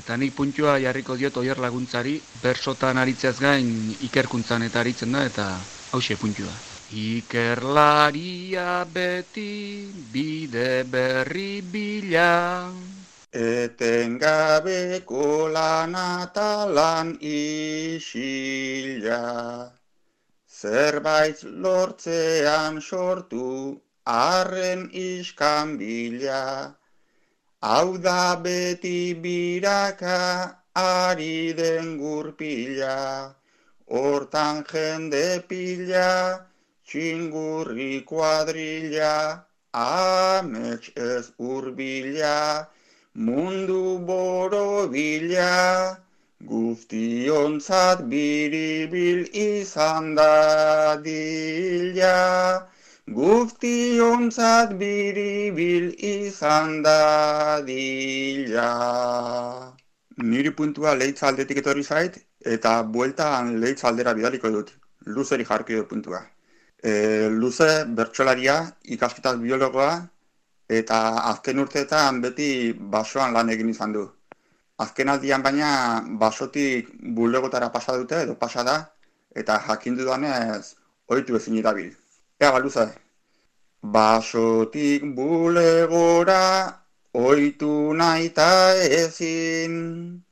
Eta nik puntua jarriko diot Oier Laguntzari, bersotan aritzeaz gain ikerkuntzan eta aritzen da, eta hauxe puntua. Ikerlaria beti bide berri bila, etengabeko lana eta lan isila. Zerbait lortzean sortu, arren iskanbila. Hau da beti biraka, ari den gurpila. Hortan jende pila, txingurri kuadrilla. Amets ez urbila, mundu borobila. Guztiontzat biribil izan dadila. Guztiontzat biribil izan dadila. Niri puntua Leitz aldetik etorri zait, eta bueltan Leitz aldera bidaliko dut. Luzeri jarki dut puntua. Luze bertsolaria, ikasketaz biologoa, eta azken urteetan beti basoan lan egin izan du. Azken aldian baina basotik bulegotara pasa dute edo pasa da, eta jakin dudanez ohitu ezin irabil. Ea Luze. Basotik bulegora ohitu naita ezin,